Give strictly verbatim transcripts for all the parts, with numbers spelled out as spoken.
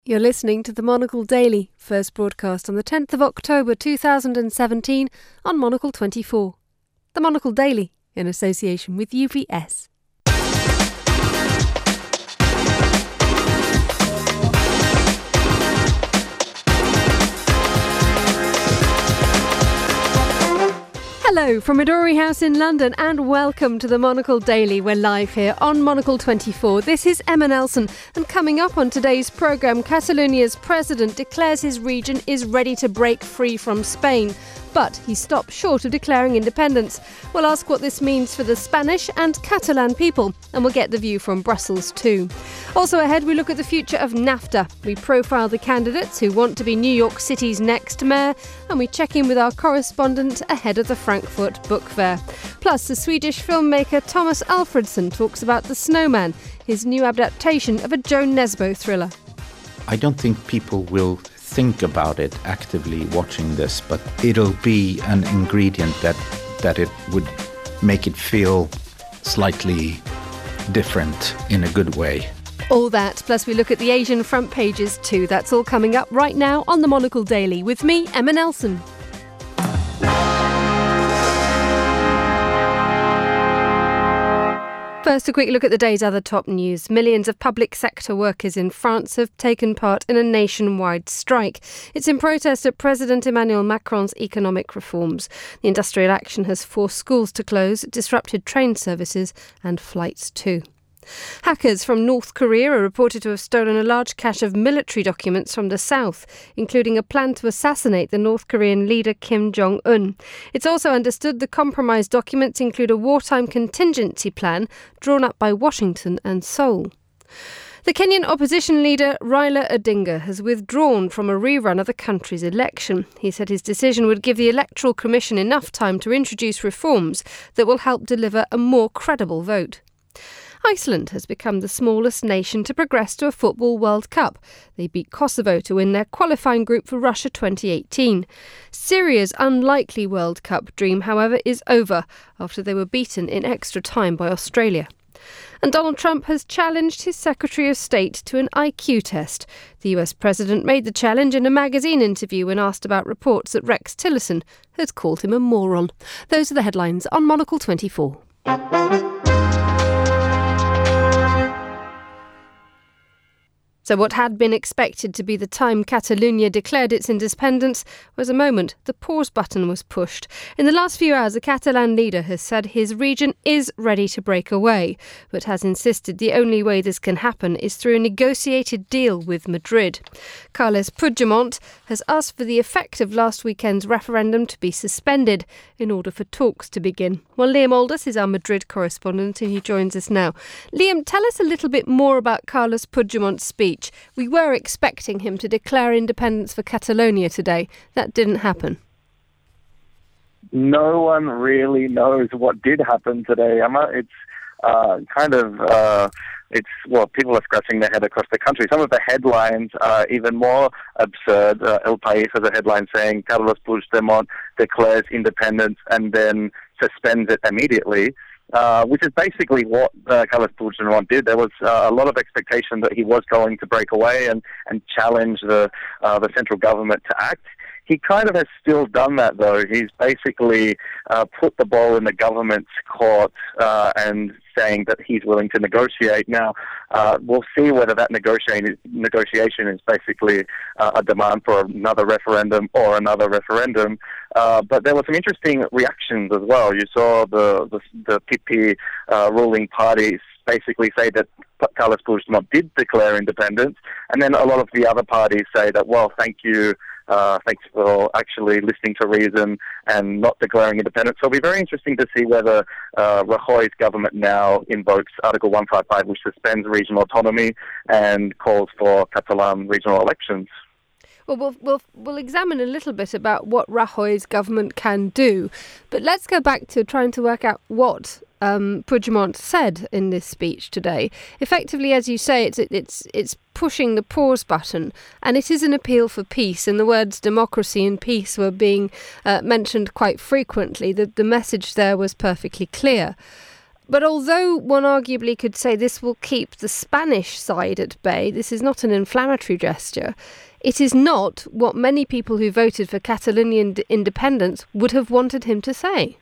You're listening to the Monocle Daily, first broadcast on the tenth of October two thousand seventeen on Monocle twenty-four. The Monocle Daily, in association with U V S. Hello from Midori House in London and welcome to the Monocle Daily. We're live here on Monocle twenty-four. This is Emma Nelson, and coming up on today's programme, Catalonia's president declares his region is ready to break free from Spain, but he stopped short of declaring independence. We'll ask what this means for the Spanish and Catalan people, and we'll get the view from Brussels too. Also ahead, we look at the future of NAFTA. We profile the candidates who want to be New York City's next mayor, and we check in with our correspondent ahead of the Frankfurt Book Fair. Plus, the Swedish filmmaker Thomas Alfredson talks about The Snowman, his new adaptation of a Joan Nesbo thriller. I don't think people will think about it actively watching this, but it'll be an ingredient that that it would make it feel slightly different in a good way. All that, plus we look at the Asian front pages too. That's all coming up right now on the Monocle Daily with me, Emma Nelson. First, a quick look at the day's other top news. Millions of public sector workers in France have taken part in a nationwide strike. It's in protest at President Emmanuel Macron's economic reforms. The industrial action has forced schools to close, disrupted train services and flights too. Hackers from North Korea are reported to have stolen a large cache of military documents from the south, including a plan to assassinate the North Korean leader Kim Jong-un. It's also understood the compromised documents include a wartime contingency plan drawn up by Washington and Seoul. The Kenyan opposition leader Raila Odinga has withdrawn from a rerun of the country's election. He said his decision would give the Electoral Commission enough time to introduce reforms that will help deliver a more credible vote. Iceland has become the smallest nation to progress to a Football World Cup. They beat Kosovo to win their qualifying group for Russia twenty eighteen. Syria's unlikely World Cup dream, however, is over after they were beaten in extra time by Australia. And Donald Trump has challenged his Secretary of State to an I Q test. The U S president made the challenge in a magazine interview when asked about reports that Rex Tillerson had called him a moron. Those are the headlines on Monocle twenty-four. So what had been expected to be the time Catalonia declared its independence was a moment the pause button was pushed. In the last few hours, the Catalan leader has said his region is ready to break away, but has insisted the only way this can happen is through a negotiated deal with Madrid. Carles Puigdemont has asked for the effect of last weekend's referendum to be suspended in order for talks to begin. Well, Liam Aldous is our Madrid correspondent and he joins us now. Liam, tell us a little bit more about Carles Puigdemont's speech. We were expecting him to declare independence for Catalonia today. That didn't happen. No one really knows what did happen today, Emma. It's uh, kind of, uh, it's well, people are scratching their head across the country. Some of the headlines are even more absurd. Uh, El País has a headline saying Carles Puigdemont declares independence and then suspends it immediately. Uh, which is basically what uh, Carles Puigdemont did. There was uh, a lot of expectation that he was going to break away and, and challenge the uh, the central government to act. He kind of has still done that, though. He's basically uh, put the ball in the government's court uh, and saying that he's willing to negotiate. Now, uh, we'll see whether that negotiation negotiation is basically uh, a demand for another referendum or another referendum. Uh, but there were some interesting reactions as well. You saw the the, the P P uh, ruling parties basically say that Carles Puigdemont did declare independence, and then a lot of the other parties say that, well, thank you, uh, thanks for actually listening to reason and not declaring independence. So it'll be very interesting to see whether uh, Rajoy's government now invokes Article one fifty-five, which suspends regional autonomy and calls for Catalan regional elections. Well, we'll we'll we'll examine a little bit about what Rajoy's government can do, but let's go back to trying to work out what um, Puigdemont said in this speech today. Effectively, as you say, it's it's it's pushing the pause button, and it is an appeal for peace. And the words democracy and peace were being uh, mentioned quite frequently. The the message there was perfectly clear. But although one arguably could say this will keep the Spanish side at bay, this is not an inflammatory gesture. It is not what many people who voted for Catalonian d- independence would have wanted him to say.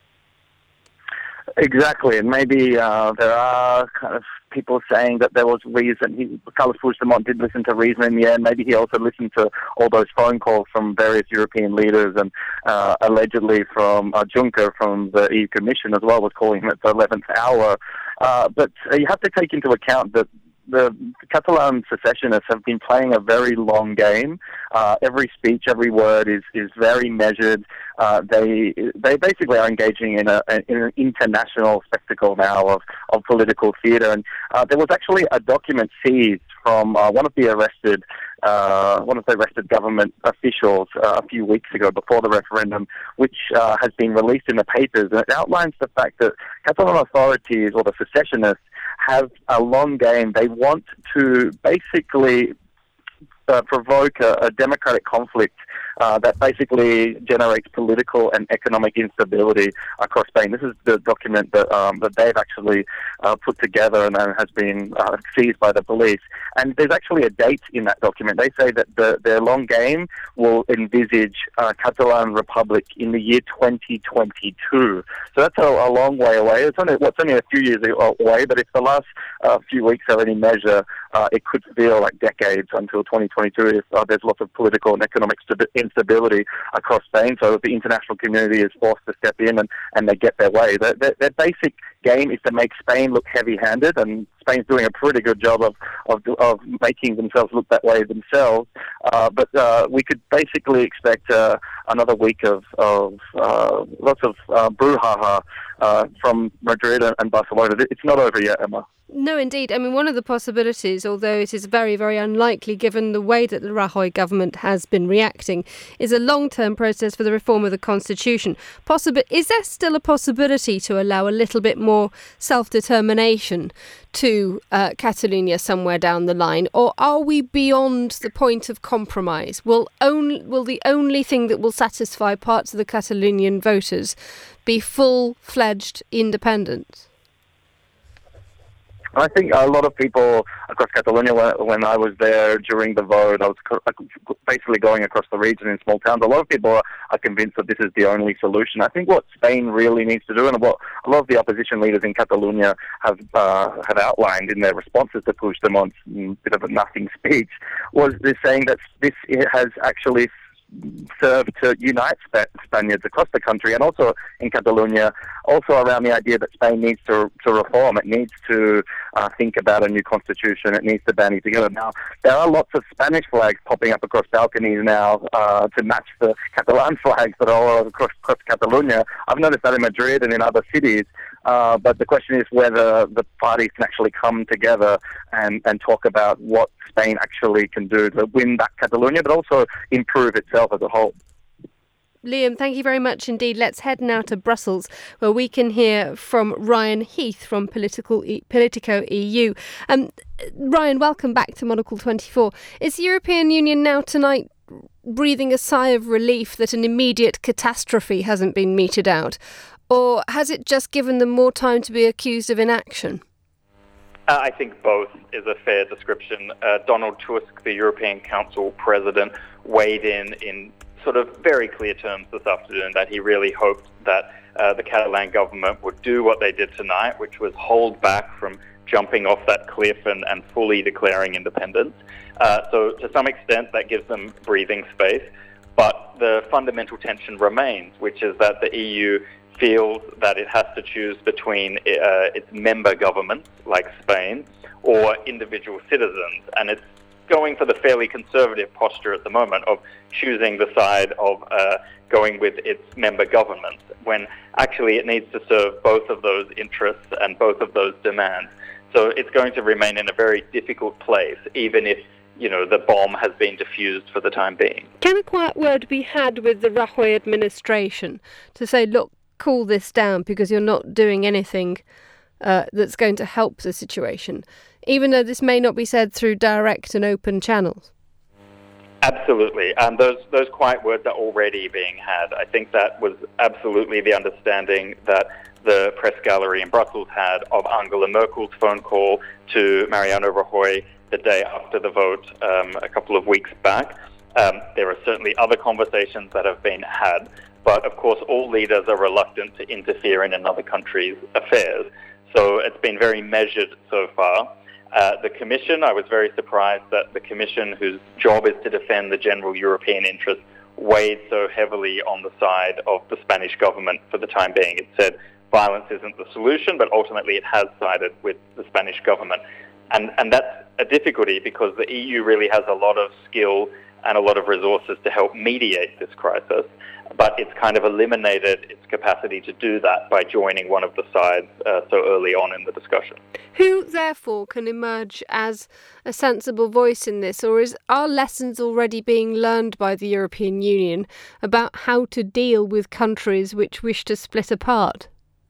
Exactly, and maybe uh, there are kind of people saying that there was reason. He, Carles Puigdemont did listen to reason in the end. Maybe he also listened to all those phone calls from various European leaders, and uh, allegedly from uh, Juncker from the E U Commission as well was calling him at the eleventh hour. Uh, but uh, you have to take into account that the Catalan secessionists have been playing a very long game. Uh, every speech, every word is, is very measured. Uh, they they basically are engaging in, a, in an international spectacle now of, of political theatre. And uh, there was actually a document seized from uh, one of the arrested uh, one of the arrested government officials uh, a few weeks ago before the referendum, which uh, has been released in the papers. And it outlines the fact that Catalan authorities or the secessionists have a long game. They want to basically uh, provoke a, a democratic conflict uh, that basically generates political and economic instability across Spain. This is the document that um, that they've actually uh, put together and, and has been uh, seized by the police. And there's actually a date in that document. They say that the, their long game will envisage uh, Catalan Republic in the year twenty twenty-two. So that's a, a long way away. It's only, well, it's only a few years away, but if the last uh, few weeks are any measure, uh, it could feel like decades until twenty twenty-two if uh, there's lots of political and economic st- instability across Spain. So the international community is forced to step in and, and they get their way. Their, their, their basic game is to make Spain look heavy-handed, and Spain's doing a pretty good job of of, of making themselves look that way themselves. Uh, but uh, we could basically expect uh, another week of, of uh, lots of uh, brouhaha uh, from Madrid and Barcelona. It's not over yet, Emma. No, indeed. I mean, one of the possibilities, although it is very, very unlikely given the way that the Rajoy government has been reacting, is a long-term process for the reform of the constitution. Possibly, is there still a possibility to allow a little bit more self-determination to uh, Catalonia somewhere down the line, or are we beyond the point of compromise? Will only will the only thing that will satisfy parts of the Catalonian voters be full-fledged independence? I think a lot of people across Catalonia, when I was there during the vote, I was basically going across the region in small towns. A lot of people are convinced that this is the only solution. I think what Spain really needs to do, and what a lot of the opposition leaders in Catalonia have uh, have outlined in their responses to Puigdemont's bit of a nothing speech, was they're saying that this has actually serve to unite Spaniards across the country and also in Catalonia, also around the idea that Spain needs to to reform. It needs to uh, think about a new constitution. It needs to band it together. Now, there are lots of Spanish flags popping up across balconies now uh, to match the Catalan flags that are all across, across Catalonia. I've noticed that in Madrid and in other cities. Uh, but the question is whether the parties can actually come together and, and talk about what Spain actually can do to win back Catalonia, but also improve itself as a whole. Liam, thank you very much indeed. Let's head now to Brussels, where we can hear from Ryan Heath from Political e- Politico E U. Um, Ryan, welcome back to Monocle twenty-four. Is the European Union now tonight breathing a sigh of relief that an immediate catastrophe hasn't been meted out? Or has it just given them more time to be accused of inaction? Uh, I think both is a fair description. Uh, Donald Tusk, the European Council president, weighed in in sort of very clear terms this afternoon that he really hoped that uh, the Catalan government would do what they did tonight, which was hold back from jumping off that cliff and, and fully declaring independence. Uh, so to some extent, that gives them breathing space. But the fundamental tension remains, which is that the E U feels that it has to choose between uh, its member governments, like Spain, or individual citizens. And it's going for the fairly conservative posture at the moment of choosing the side of uh, going with its member governments, when actually it needs to serve both of those interests and both of those demands. So it's going to remain in a very difficult place, even if, you know, the bomb has been diffused for the time being. Can a quiet word be had with the Rajoy administration to say, look, cool this down because you're not doing anything uh, that's going to help the situation, even though this may not be said through direct and open channels? Absolutely. And those those quiet words are already being had. I think that was absolutely the understanding that the press gallery in Brussels had of Angela Merkel's phone call to Mariano Rajoy the day after the vote um, a couple of weeks back. Um, there are certainly other conversations that have been had, but of course all leaders are reluctant to interfere in another country's affairs. So it's been very measured so far. Uh, the Commission, I was very surprised that the Commission, whose job is to defend the general European interest, weighed so heavily on the side of the Spanish government for the time being. It said violence isn't the solution, but ultimately it has sided with the Spanish government. And, and that's a difficulty because the E U really has a lot of skill and a lot of resources to help mediate this crisis, but it's kind of eliminated its capacity to do that by joining one of the sides uh, so early on in the discussion. Who, therefore, can emerge as a sensible voice in this, or is are lessons already being learned by the European Union about how to deal with countries which wish to split apart?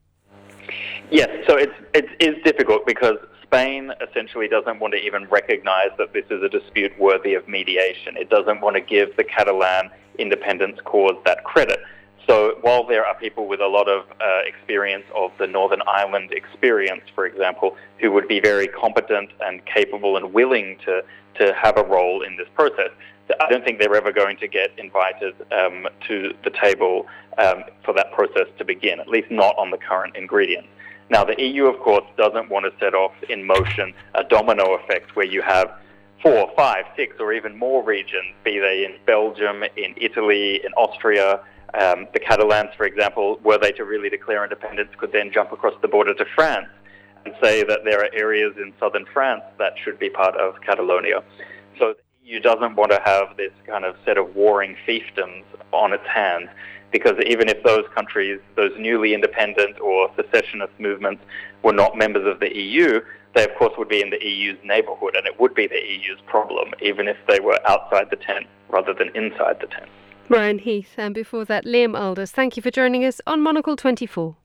Yes, so it's, it is difficult because Spain essentially doesn't want to even recognise that this is a dispute worthy of mediation. It doesn't want to give the Catalan independence cause that credit. So while there are people with a lot of uh, experience of the Northern Ireland experience, for example, who would be very competent and capable and willing to, to have a role in this process, I don't think they're ever going to get invited um, to the table um, for that process to begin, at least not on the current ingredients. Now, the E U, of course, doesn't want to set off in motion a domino effect where you have four, five, six, or even more regions, be they in Belgium, in Italy, in Austria. Um, the Catalans, for example, were they to really declare independence, could then jump across the border to France and say that there are areas in southern France that should be part of Catalonia. So the E U doesn't want to have this kind of set of warring fiefdoms on its hands, because even if those countries, those newly independent or secessionist movements, were not members of the E U, they of course would be in the E U's neighbourhood, and it would be the E U's problem, even if they were outside the tent rather than inside the tent. Brian Heath, and before that, Liam Alders. Thank you for joining us on Monocle twenty-four.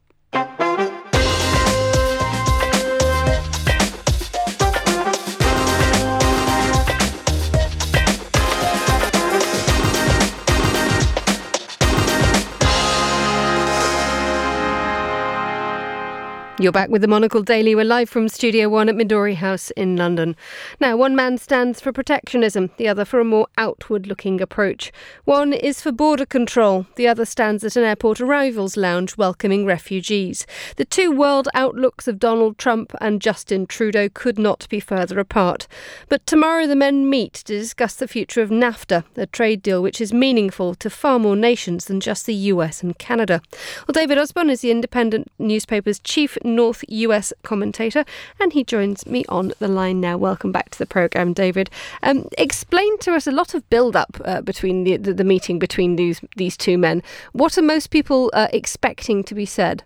You're back with the Monocle Daily. We're live from Studio One at Midori House in London. Now, one man stands for protectionism, the other for a more outward-looking approach. One is for border control, the other stands at an airport arrivals lounge welcoming refugees. The two world outlooks of Donald Trump and Justin Trudeau could not be further apart. But tomorrow the men meet to discuss the future of NAFTA, a trade deal which is meaningful to far more nations than just the U S and Canada. Well, David Osborne is the Independent newspaper's chief North U S commentator, and he joins me on the line now. Welcome back to the programme, David. Um, explain to us a lot of build-up uh, between the, the, the meeting between these these two men. What are most people uh, expecting to be said?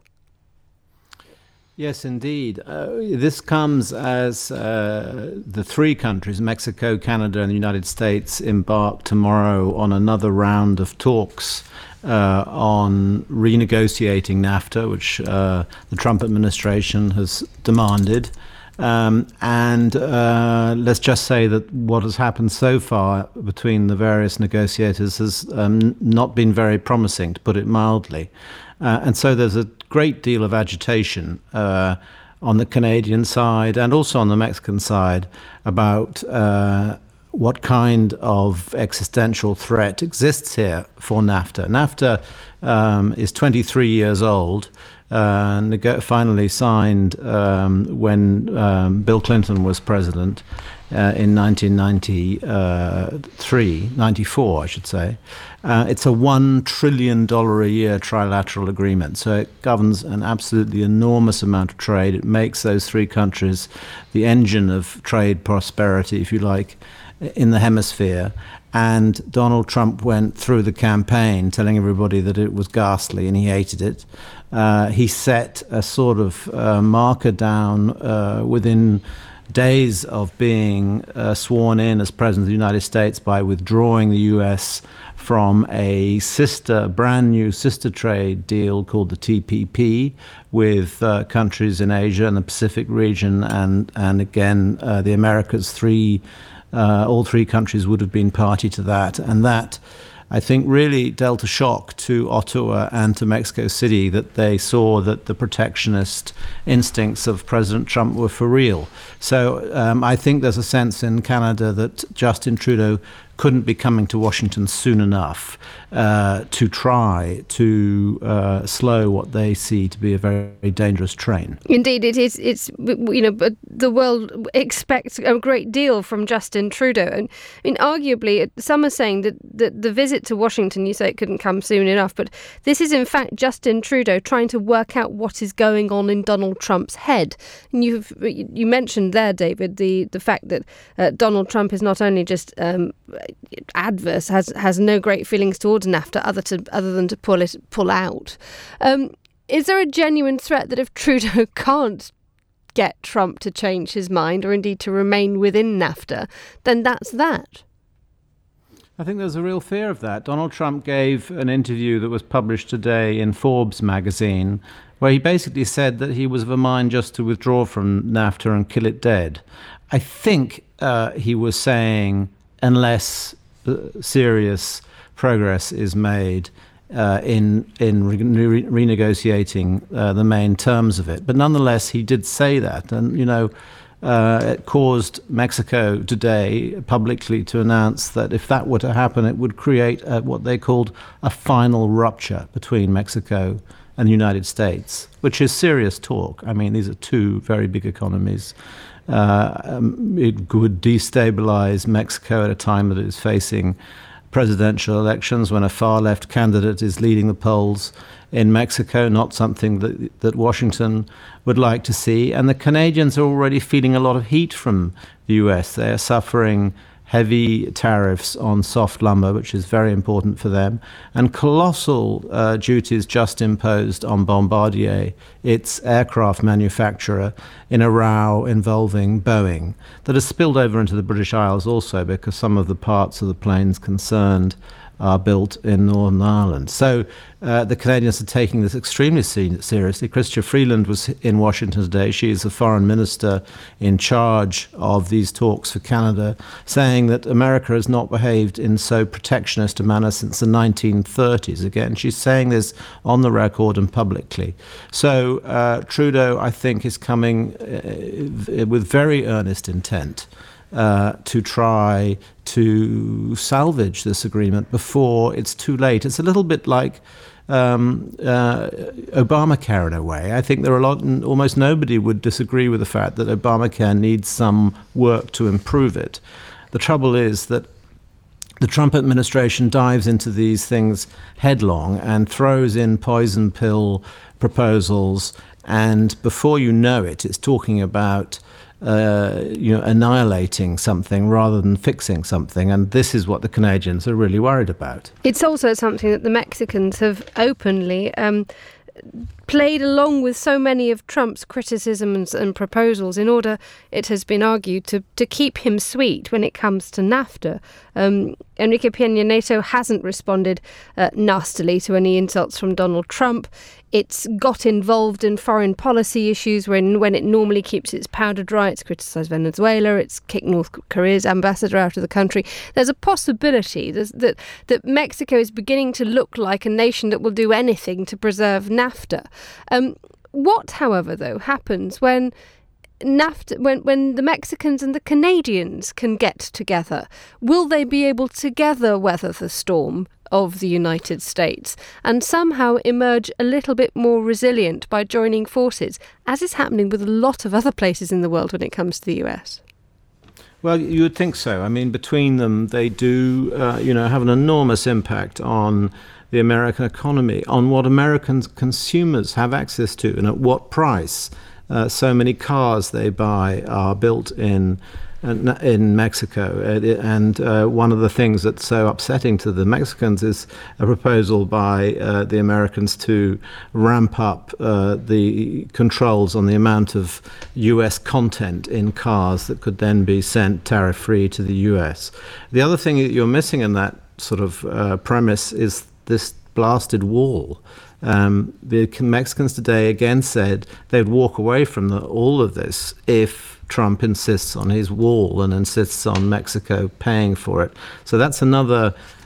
Yes, indeed. Uh, this comes as uh, the three countries, Mexico, Canada and the United States, embark tomorrow on another round of talks Uh, on renegotiating NAFTA, which uh, the Trump administration has demanded. Um, and uh, let's just say that what has happened so far between the various negotiators has um, not been very promising, to put it mildly. Uh, and so there's a great deal of agitation uh, on the Canadian side and also on the Mexican side about uh, what kind of existential threat exists here for NAFTA. NAFTA um, is twenty-three years old, uh, neg- finally signed um, when um, Bill Clinton was president uh, in nineteen ninety-three, ninety-four, I should say. Uh, it's a one trillion dollars a year trilateral agreement, so it governs an absolutely enormous amount of trade. It makes those three countries the engine of trade prosperity, if you like, in the hemisphere. And Donald Trump went through the campaign telling everybody that it was ghastly and he hated it. Uh, he set a sort of uh, marker down uh, within days of being uh, sworn in as President of the United States by withdrawing the U S from a sister, brand new sister trade deal called the T P P with uh, countries in Asia and the Pacific region, and, and again, uh, the Americas. Three Uh, all three countries would have been party to that, and that I think, really dealt a shock to Ottawa and to Mexico City, that they saw that the protectionist instincts of President Trump were for real. So um, I think there's a sense in Canada that Justin Trudeau couldn't be coming to Washington soon enough uh, to try to uh, slow what they see to be a very, very dangerous train. Indeed, it is. It's, you know, but the world expects a great deal from Justin Trudeau. And I mean, arguably, some are saying that the, the visit to Washington, you say it couldn't come soon enough, but this is in fact Justin Trudeau trying to work out what is going on in Donald Trump's head. And you've you mentioned there, David, the the fact that uh, Donald Trump is not only just um, adverse, has has no great feelings towards NAFTA other to other than to pull it pull out. Um, is there a genuine threat that if Trudeau can't get Trump to change his mind, or indeed to remain within NAFTA, then that's that? I think there's a real fear of that. Donald Trump gave an interview that was published today in Forbes magazine, where he basically said that he was of a mind just to withdraw from NAFTA and kill it dead. I think uh, he was saying, unless uh, serious progress is made uh, in in re- renegotiating uh, the main terms of it. But nonetheless, he did say that. And, you know, uh, it caused Mexico today publicly to announce that if that were to happen, it would create a, what they called a final rupture between Mexico and the United States, which is serious talk. I mean, these are two very big economies. Uh, um, it would destabilize Mexico at a time that it is facing presidential elections, when a far-left candidate is leading the polls in Mexico, not something that, that Washington would like to see. And the Canadians are already feeling a lot of heat from the U S. They are suffering heavy tariffs on soft lumber, which is very important for them, and colossal uh, duties just imposed on Bombardier, its aircraft manufacturer, in a row involving Boeing that has spilled over into the British Isles also, because some of the parts of the planes concerned are built in Northern Ireland. So uh, the Canadians are taking this extremely se- seriously. Chrystia Freeland was in Washington today. She is the foreign minister in charge of these talks for Canada, saying that America has not behaved in so protectionist a manner since the nineteen thirties. Again, she's saying this on the record and publicly. So uh, Trudeau, I think, is coming uh, with very earnest intent Uh, to try to salvage this agreement before it's too late. It's a little bit like um, uh, Obamacare in a way. I think there are a lot, almost nobody would disagree with the fact that Obamacare needs some work to improve it. The trouble is that the Trump administration dives into these things headlong and throws in poison pill proposals, and before you know it, it's talking about Uh, you know, annihilating something rather than fixing something. And this is what the Canadians are really worried about. It's also something that the Mexicans have openly um, played along with so many of Trump's criticisms and proposals in order, it has been argued, to, to keep him sweet when it comes to NAFTA. Um, Enrique Peña Nieto hasn't responded uh, nastily to any insults from Donald Trump. It's got involved in foreign policy issues when, when it normally keeps its powder dry. It's criticised Venezuela. It's kicked North Korea's ambassador out of the country. There's a possibility that, that Mexico is beginning to look like a nation that will do anything to preserve NAFTA. Um, what, however, though, happens when NAFTA, when, when the Mexicans and the Canadians can get together? Will they be able together weather the storm of the United States and somehow emerge a little bit more resilient by joining forces, as is happening with a lot of other places in the world when it comes to the U S? Well, you would think so. I mean, between them, they do, uh, you know, have an enormous impact on the American economy, on what American consumers have access to and at what price. Uh, so many cars they buy are built in in Mexico. And uh, one of the things that's so upsetting to the Mexicans is a proposal by uh, the Americans to ramp up uh, the controls on the amount of U S content in cars that could then be sent tariff-free to the U S. The other thing that you're missing in that sort of uh, premise is this blasted wall. Um, the Mexicans today again said they'd walk away from the, all of this if Trump insists on his wall and insists on Mexico paying for it. So that's another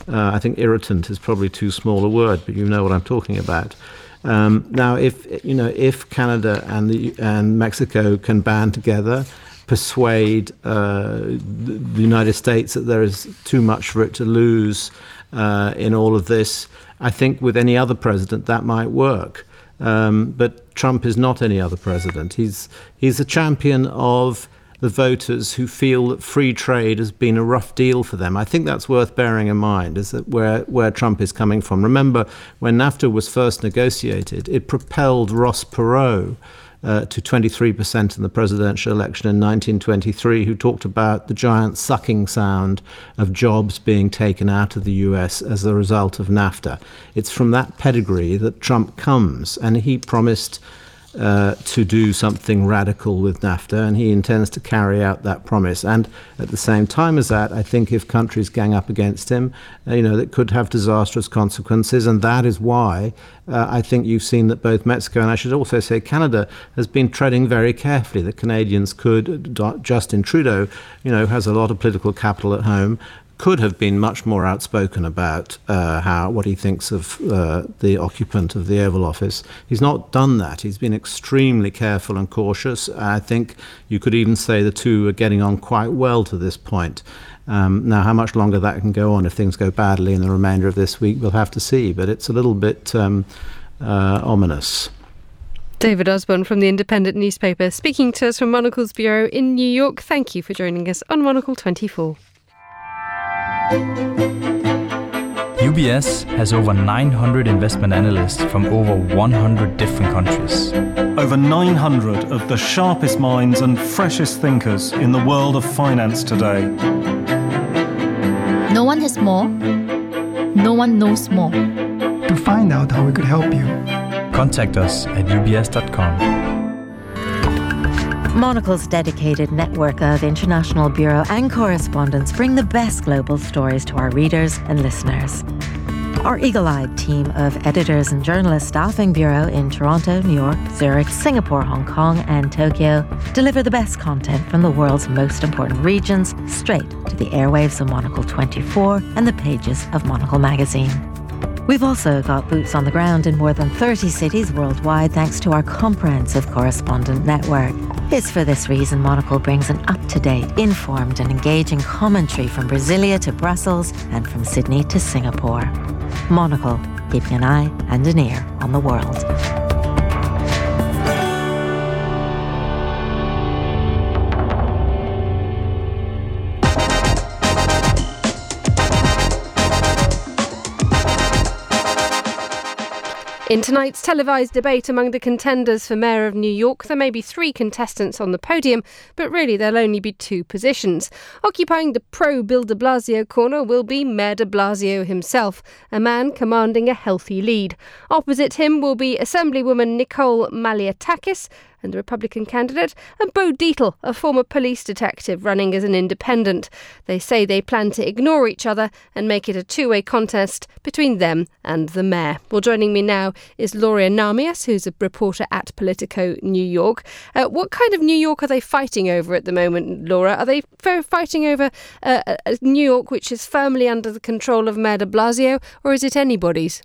Uh, I think irritant is probably too small a word, but you know what I'm talking about. Um, now, if you know, if Canada and the and Mexico can band together, persuade uh, the United States that there is too much for it to lose uh, in all of this, I think with any other president that might work. Um, but Trump is not any other president. He's he's a champion of the voters who feel that free trade has been a rough deal for them. I think that's worth bearing in mind, is that where, where Trump is coming from. Remember, when NAFTA was first negotiated, it propelled Ross Perot uh, to twenty-three percent in the presidential election in nineteen twenty-three, who talked about the giant sucking sound of jobs being taken out of the U S as a result of NAFTA. It's from that pedigree that Trump comes, and he promised Uh, to do something radical with NAFTA, and he intends to carry out that promise. And at the same time as that, I think if countries gang up against him, uh, you know, that could have disastrous consequences. And that is why uh, I think you've seen that both Mexico and I should also say Canada has been treading very carefully. The Canadians could, Justin Trudeau, you know, has a lot of political capital at home, could have been much more outspoken about uh, how what he thinks of uh, the occupant of the Oval Office. He's not done that. He's been extremely careful and cautious. I think you could even say the two are getting on quite well to this point. Um, now, how much longer that can go on if things go badly in the remainder of this week, we'll have to see. But it's a little bit um, uh, ominous. David Osborne from The Independent newspaper, speaking to us from Monocle's bureau in New York. Thank you for joining us on Monocle twenty-four. U B S has over nine hundred investment analysts from over one hundred different countries. Over nine hundred of the sharpest minds and freshest thinkers in the world of finance today. No one has more. No one knows more. To find out how we could help you, contact us at u b s dot com. Monocle's dedicated network of international bureau and correspondents bring the best global stories to our readers and listeners. Our eagle-eyed team of editors and journalists staffing bureau in Toronto, New York, Zurich, Singapore, Hong Kong and Tokyo deliver the best content from the world's most important regions straight to the airwaves of Monocle twenty-four and the pages of Monocle magazine. We've also got boots on the ground in more than thirty cities worldwide thanks to our comprehensive correspondent network. It's for this reason Monocle brings an up-to-date, informed and engaging commentary from Brasilia to Brussels and from Sydney to Singapore. Monocle, keeping an eye and an ear on the world. In tonight's televised debate among the contenders for Mayor of New York, there may be three contestants on the podium, but really there'll only be two positions. Occupying the pro-Bill de Blasio corner will be Mayor de Blasio himself, a man commanding a healthy lead. Opposite him will be Assemblywoman Nicole Malliotakis, and the Republican candidate, and Bo Dietl, a former police detective running as an independent. They say they plan to ignore each other and make it a two-way contest between them and the mayor. Well, joining me now is Lauria Namias, who's a reporter at Politico New York. Uh, what kind of New York are they fighting over at the moment, Laura? Are they f- fighting over uh, a New York which is firmly under the control of Mayor de Blasio, or is it anybody's?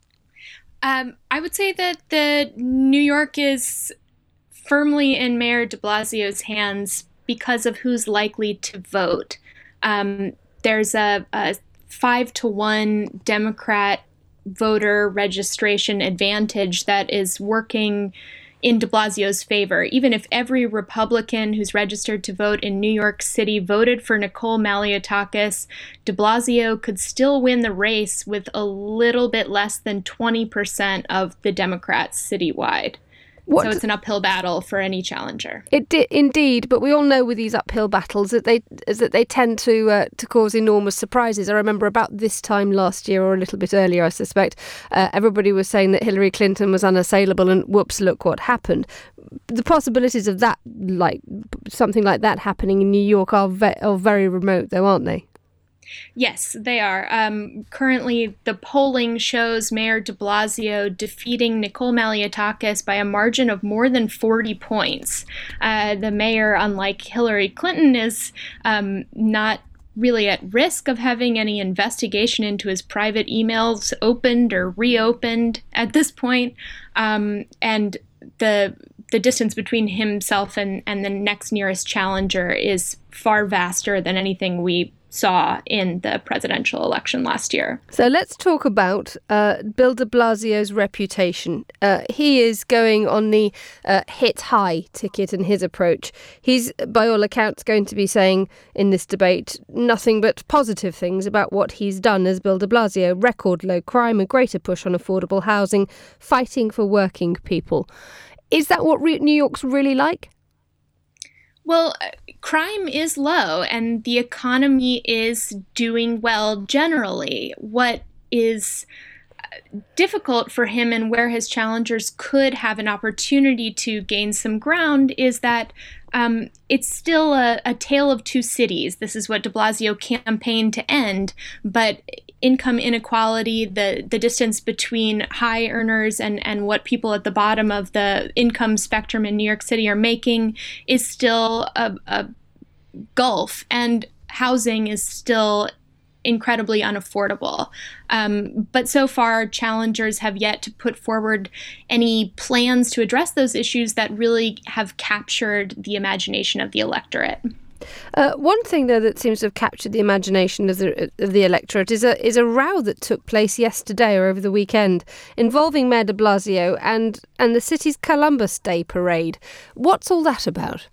Um, I would say that the New York is firmly in Mayor de Blasio's hands because of who's likely to vote. Um, there's a, a five to one Democrat voter registration advantage that is working in de Blasio's favor. Even if every Republican who's registered to vote in New York City voted for Nicole Malliotakis, de Blasio could still win the race with a little bit less than twenty percent of the Democrats citywide. What? So it's an uphill battle for any challenger. It di- indeed, but we all know with these uphill battles that they is that they tend to uh, to cause enormous surprises. I remember about this time last year, or a little bit earlier, I suspect, uh, everybody was saying that Hillary Clinton was unassailable, and whoops, look what happened. The possibilities of that, like something like that happening in New York, are, ve- are very remote, though, aren't they? Yes, they are. Um, currently, the polling shows Mayor de Blasio defeating Nicole Malliotakis by a margin of more than forty points. Uh, the mayor, unlike Hillary Clinton, is um, not really at risk of having any investigation into his private emails opened or reopened at this point. Um, and the the distance between himself and, and the next nearest challenger is far vaster than anything we saw in the presidential election last year. So let's talk about uh, Bill de Blasio's reputation. Uh, he is going on the uh, hit high ticket in his approach. He's, by all accounts, going to be saying in this debate nothing but positive things about what he's done as Bill de Blasio. Record low crime, a greater push on affordable housing, fighting for working people. Is that what New York's really like? Well, crime is low and the economy is doing well generally. What is difficult for him and where his challengers could have an opportunity to gain some ground is that um, it's still a, a tale of two cities. This is what de Blasio campaigned to end, but income inequality, the, the distance between high earners and, and what people at the bottom of the income spectrum in New York City are making is still a, a gulf, and housing is still incredibly unaffordable. Um, but so far, challengers have yet to put forward any plans to address those issues that really have captured the imagination of the electorate. Uh, one thing, though, that seems to have captured the imagination of the, of the electorate is a is a row that took place yesterday or over the weekend involving Mayor de Blasio and, and the city's Columbus Day parade. What's all that about?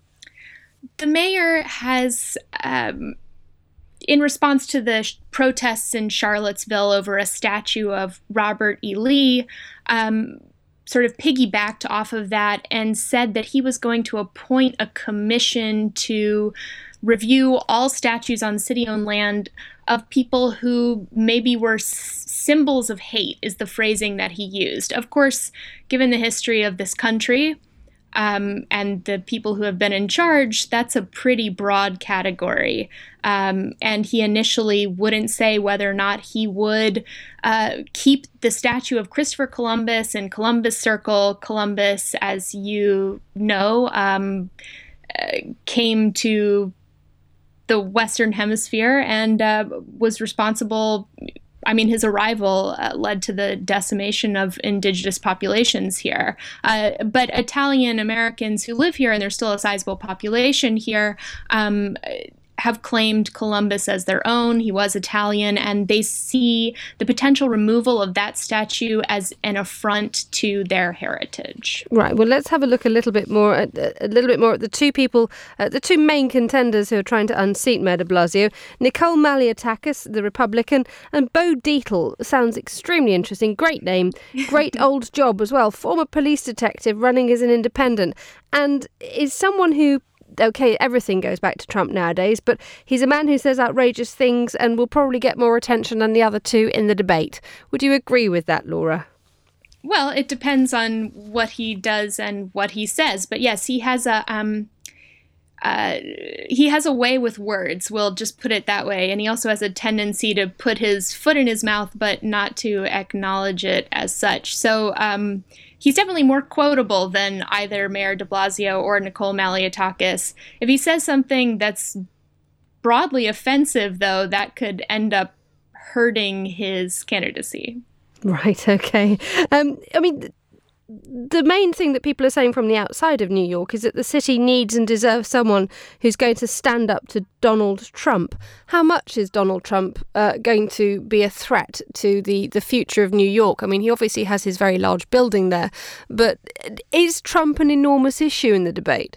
The mayor has... Um, In response to the sh- protests in Charlottesville over a statue of Robert E. Lee, um, sort of piggybacked off of that and said that he was going to appoint a commission to review all statues on city-owned land of people who maybe were s- symbols of hate, is the phrasing that he used. Of course, given the history of this country, Um, and the people who have been in charge, that's a pretty broad category. Um, and he initially wouldn't say whether or not he would uh, keep the statue of Christopher Columbus in Columbus Circle. Columbus, as you know, um, uh, came to the Western Hemisphere and uh, was responsible. I mean, his arrival uh, led to the decimation of indigenous populations here. Uh, but Italian Americans who live here, and there's still a sizable population here, um, have claimed Columbus as their own. He was Italian, and they see the potential removal of that statue as an affront to their heritage. Right. Well, let's have a look a little bit more at a little bit more at the two people, uh, the two main contenders who are trying to unseat Mayor de Blasio: Nicole Malliotakis, the Republican, and Bo Dietl. Sounds extremely interesting. Great name, great old job as well. Former police detective running as an independent, and is someone who. OK, everything goes back to Trump nowadays, but he's a man who says outrageous things and will probably get more attention than the other two in the debate. Would you agree with that, Laura? Well, it depends on what he does and what he says. But yes, he has a um, uh, he has a way with words. We'll just put it that way. And he also has a tendency to put his foot in his mouth, but not to acknowledge it as such. So um he's definitely more quotable than either Mayor de Blasio or Nicole Malliotakis. If he says something that's broadly offensive, though, that could end up hurting his candidacy. Right, okay. Um, I mean, the main thing that people are saying from the outside of New York is that the city needs and deserves someone who's going to stand up to Donald Trump. How much is Donald Trump uh, going to be a threat to the, the future of New York? I mean, he obviously has his very large building there, but is Trump an enormous issue in the debate?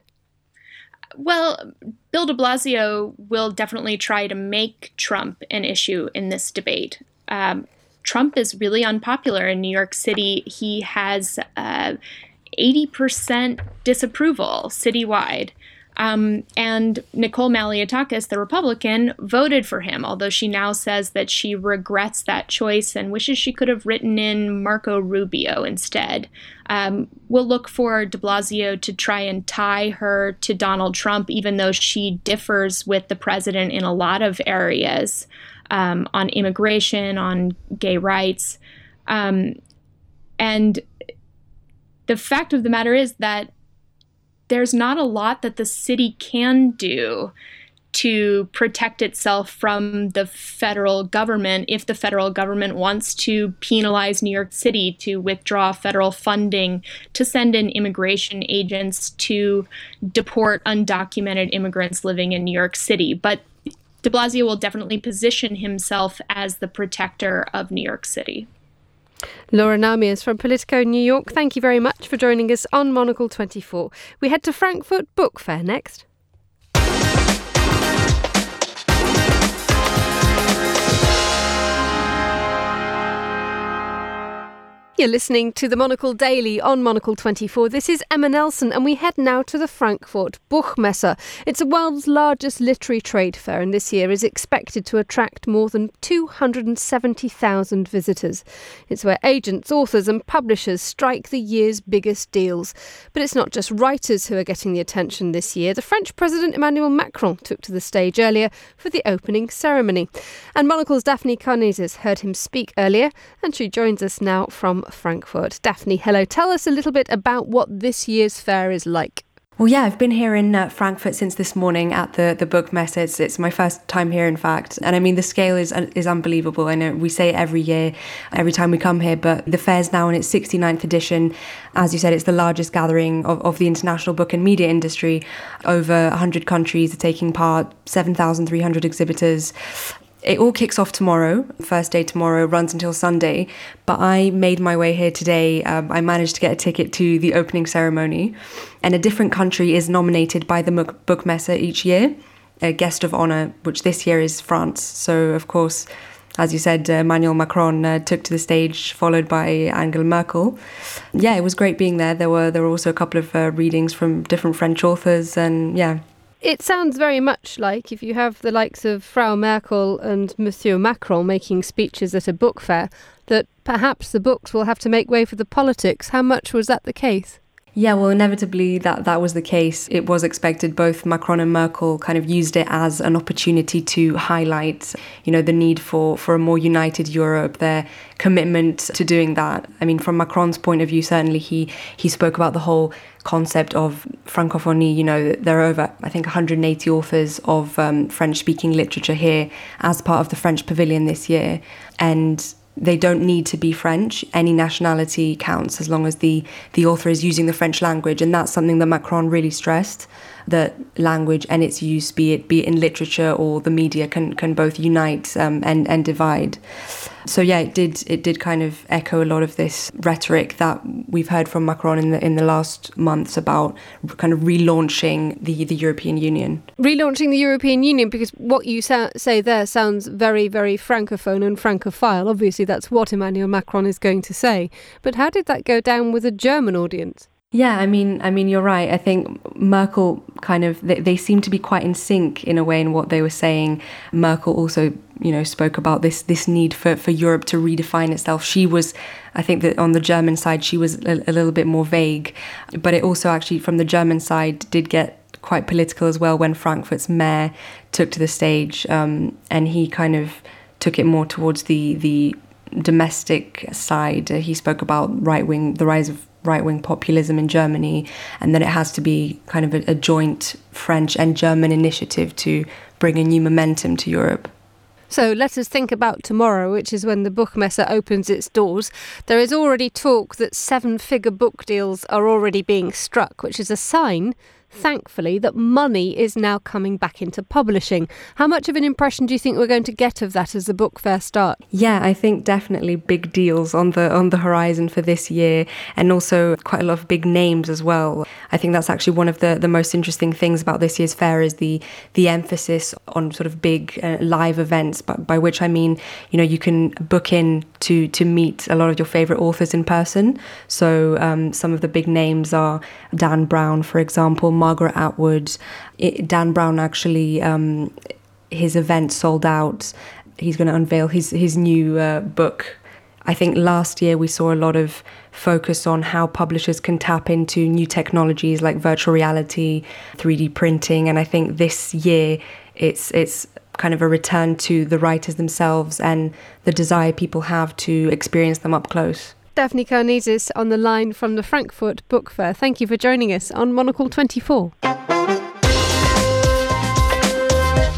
Well, Bill de Blasio will definitely try to make Trump an issue in this debate. Um, Trump is really unpopular in New York City. He has uh, eighty percent disapproval citywide. Um, and Nicole Malliotakis, the Republican, voted for him, although she now says that she regrets that choice and wishes she could have written in Marco Rubio instead. Um, we'll look for de Blasio to try and tie her to Donald Trump, even though she differs with the president in a lot of areas. Um, on immigration, on gay rights. Um, and the fact of the matter is that there's not a lot that the city can do to protect itself from the federal government if the federal government wants to penalize New York City, to withdraw federal funding, to send in immigration agents to deport undocumented immigrants living in New York City. But de Blasio will definitely position himself as the protector of New York City. Laura Namias from Politico New York, thank you very much for joining us on Monocle twenty-four. We head to Frankfurt Book Fair next. You're listening to the Monocle Daily on Monocle twenty-four. This is Emma Nelson, and we head now to the Frankfurt Buchmesse. It's the world's largest literary trade fair, and this year is expected to attract more than two hundred seventy thousand visitors. It's where agents, authors and publishers strike the year's biggest deals. But it's not just writers who are getting the attention this year. The French President Emmanuel Macron took to the stage earlier for the opening ceremony. And Monocle's Daphne Karnezis heard him speak earlier, and she joins us now from Frankfurt. Daphne, hello. Tell us a little bit about what this year's fair is like. Well, yeah, I've been here in uh, Frankfurt since this morning at the, the Buchmesse. It's, it's my first time here, in fact. And I mean, the scale is is unbelievable. I know we say it every year, every time we come here, but the fair's now in its sixty-ninth edition. As you said, it's the largest gathering of, of the international book and media industry. Over one hundred countries are taking part, seven thousand three hundred exhibitors. It all kicks off tomorrow, first day tomorrow, runs until Sunday. But I made my way here today. Um, I managed to get a ticket to the opening ceremony. And a different country is nominated by the Buchmesse each year, a guest of honour, which this year is France. So, of course, as you said, uh, Emmanuel Macron uh, took to the stage, followed by Angela Merkel. Yeah, it was great being there. There were, there were also a couple of uh, readings from different French authors, and yeah. It sounds very much like if you have the likes of Frau Merkel and Monsieur Macron making speeches at a book fair, that perhaps the books will have to make way for the politics. How much was that the case? Yeah, well, inevitably that, that was the case. It was expected. Both Macron and Merkel kind of used it as an opportunity to highlight, you know, the need for, for a more united Europe, their commitment to doing that. I mean, from Macron's point of view, certainly he, he spoke about the whole concept of francophonie. You know, there are over, I think, one hundred eighty authors of um, French-speaking literature here as part of the French Pavilion this year. And they don't need to be French. Any nationality counts as long as the, the author is using the French language. And that's something that Macron really stressed, that language and its use, be it be it in literature or the media, can can both unite um, and, and divide. So yeah, it did it did kind of echo a lot of this rhetoric that we've heard from Macron in the in the last months about kind of relaunching the, the European Union. Relaunching the European Union, because what you sa- say there sounds very, very francophone and francophile. Obviously, that's what Emmanuel Macron is going to say. But how did that go down with a German audience? Yeah, I mean, I mean, you're right. I think Merkel kind of, they, they seem to be quite in sync in a way in what they were saying. Merkel also, you know, spoke about this this need for, for Europe to redefine itself. She was, I think that on the German side, she was a, a little bit more vague. But it also actually, from the German side, did get quite political as well when Frankfurt's mayor took to the stage. Um, and he kind of took it more towards the, the domestic side. Uh, he spoke about right-wing, the rise of right-wing populism in Germany, and that it has to be kind of a, a joint French and German initiative to bring a new momentum to Europe. So let us think about tomorrow, which is when the Buchmesse opens its doors. There is already talk that seven-figure book deals are already being struck, which is a sign, thankfully, that money is now coming back into publishing. How much of an impression do you think we're going to get of that as the book fair starts? Yeah, I think definitely big deals on the on the horizon for this year, and also quite a lot of big names as well. I think that's actually one of the, the most interesting things about this year's fair is the the emphasis on sort of big uh, live events, but by which I mean, you know, you can book in to to meet a lot of your favorite authors in person. So um, some of the big names are Dan Brown, for example, Margaret Atwood. It, Dan Brown actually, um, his event sold out. He's going to unveil his, his new uh, book. I think last year we saw a lot of focus on how publishers can tap into new technologies like virtual reality, three D printing. And I think this year it's it's kind of a return to the writers themselves and the desire people have to experience them up close. Daphne Karnezis on the line from the Frankfurt Book Fair. Thank you for joining us on Monocle twenty-four.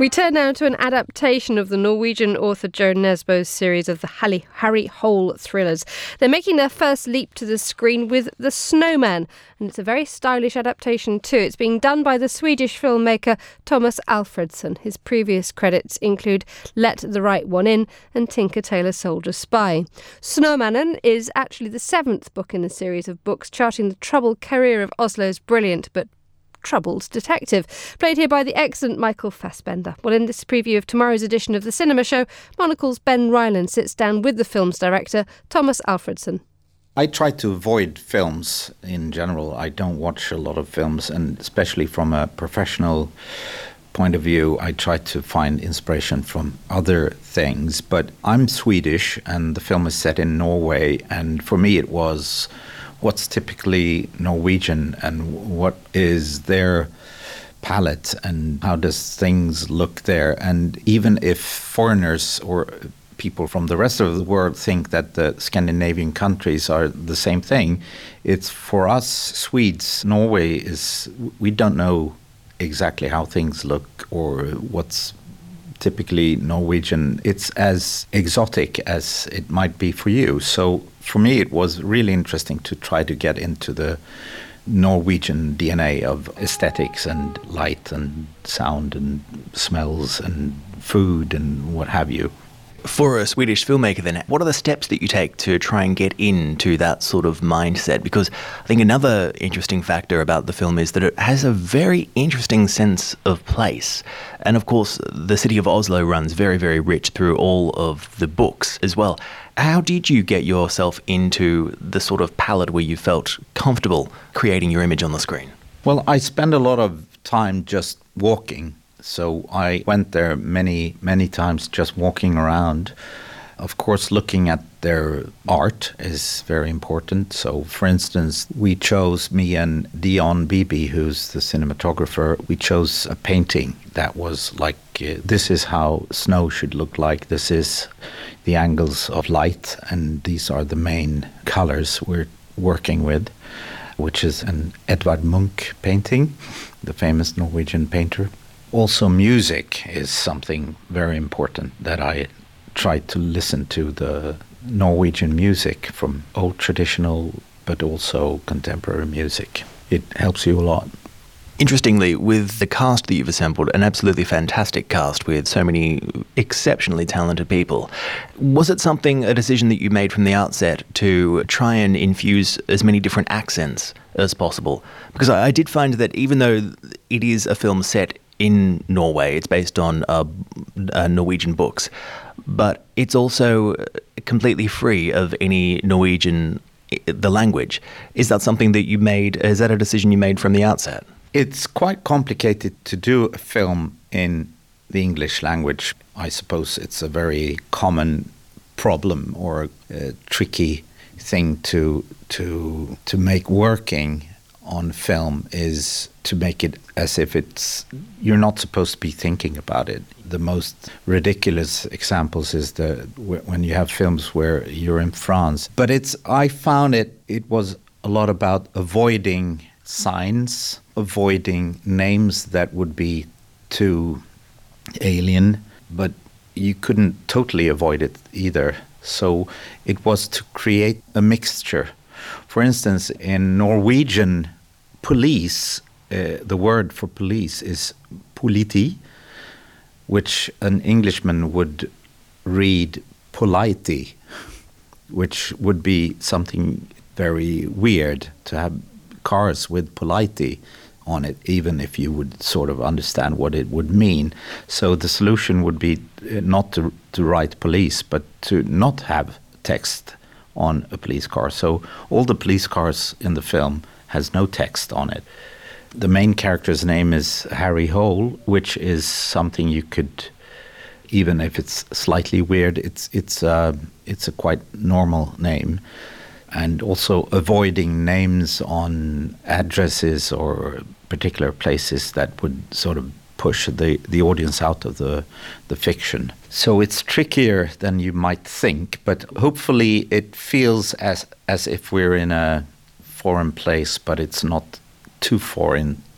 We turn now to an adaptation of the Norwegian author Jo Nesbø's series of the Harry Hole thrillers. They're making their first leap to the screen with The Snowman, and it's a very stylish adaptation too. It's being done by the Swedish filmmaker Thomas Alfredson. His previous credits include Let the Right One In and Tinker Tailor Soldier Spy. Snowmannen is actually the seventh book in a series of books charting the troubled career of Oslo's brilliant but troubled detective, played here by the excellent Michael Fassbender. Well, in this preview of tomorrow's edition of The Cinema Show, Monocle's Ben Ryland sits down with the film's director, Thomas Alfredson. I try to avoid films in general. I don't watch a lot of films, and especially from a professional point of view, I try to find inspiration from other things. But I'm Swedish, and the film is set in Norway, and for me it was what's typically Norwegian and what is their palette and how does things look there. And even if foreigners or people from the rest of the world think that the Scandinavian countries are the same thing, it's for us Swedes, Norway is, we don't know exactly how things look or what's typically Norwegian. It's as exotic as it might be for you. So for me, it was really interesting to try to get into the Norwegian D N A of aesthetics and light and sound and smells and food and what have you. For a Swedish filmmaker then, what are the steps that you take to try and get into that sort of mindset? Because I think another interesting factor about the film is that it has a very interesting sense of place. And of course, the city of Oslo runs very, very rich through all of the books as well. How did you get yourself into the sort of palette where you felt comfortable creating your image on the screen? Well, I spend a lot of time just walking. So I went there many, many times just walking around. Of course, looking at their art is very important. So, for instance, we chose, me and Dion Bibi, who's the cinematographer, we chose a painting that was like, uh, this is how snow should look like. This is the angles of light, and these are the main colors we're working with, which is an Edvard Munch painting, the famous Norwegian painter. Also, music is something very important that I try to listen to, the Norwegian music from old traditional but also contemporary music. It helps you a lot. Interestingly, with the cast that you've assembled, an absolutely fantastic cast with so many exceptionally talented people, was it something, a decision that you made from the outset to try and infuse as many different accents as possible? Because I, I did find that even though it is a film set in Norway, it's based on uh, uh, Norwegian books, but it's also completely free of any Norwegian, the language. Is that something that you made, is that a decision you made from the outset? It's quite complicated to do a film in the English language. I suppose it's a very common problem or a tricky thing to to to make working on film is to make it as if it's, you're not supposed to be thinking about it. The most ridiculous examples is the when you have films where you're in France. But it's, I found it, it was a lot about avoiding signs, avoiding names that would be too alien, but you couldn't totally avoid it either. So it was to create a mixture. For instance, in Norwegian, police, uh, the word for police is politi, which an Englishman would read politey, which would be something very weird to have cars with politey on it, even if you would sort of understand what it would mean. So the solution would be not to, to write police, but to not have text on a police car. So all the police cars in the film has no text on it. The main character's name is Harry Hole, which is something you could, even if it's slightly weird, it's it's uh, it's a quite normal name. And also avoiding names on addresses or particular places that would sort of push the, the audience out of the, the fiction. So it's trickier than you might think, but hopefully it feels as as if we're in a foreign place, but it's not too foreign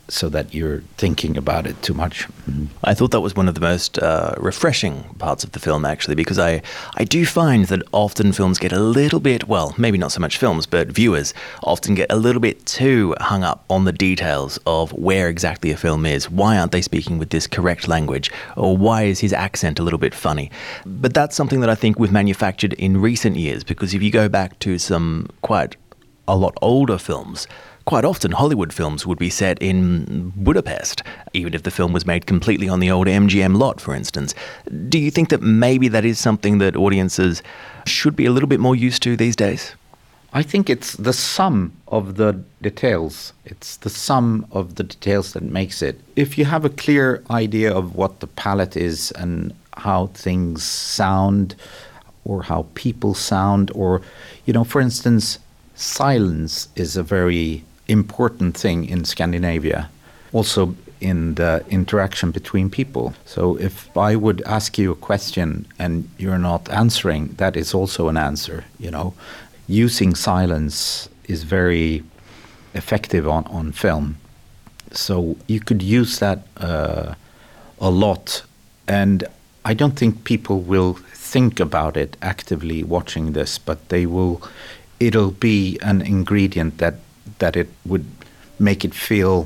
so that you're thinking about it too much. Mm-hmm. I thought that was one of the most uh, refreshing parts of the film, actually, because I, I do find that often films get a little bit, well, maybe not so much films, but viewers often get a little bit too hung up on the details of where exactly a film is. Why aren't they speaking with this correct language? Or why is his accent a little bit funny? But that's something that I think we've manufactured in recent years, because if you go back to some quite a lot older films, quite often Hollywood films would be set in Budapest, even if the film was made completely on the old M G M lot, for instance. Do you think that maybe that is something that audiences should be a little bit more used to these days? I think it's the sum of the details. It's the sum of the details that makes it. If you have a clear idea of what the palette is and how things sound or how people sound, or, you know, for instance, silence is a very important thing in Scandinavia, also in the interaction between people. So if I would ask you a question and you're not answering, that is also an answer, you know. Using silence is very effective on, on film. So you could use that uh, a lot. And I don't think people will think about it actively watching this, but they will, it'll be an ingredient that that it would make it feel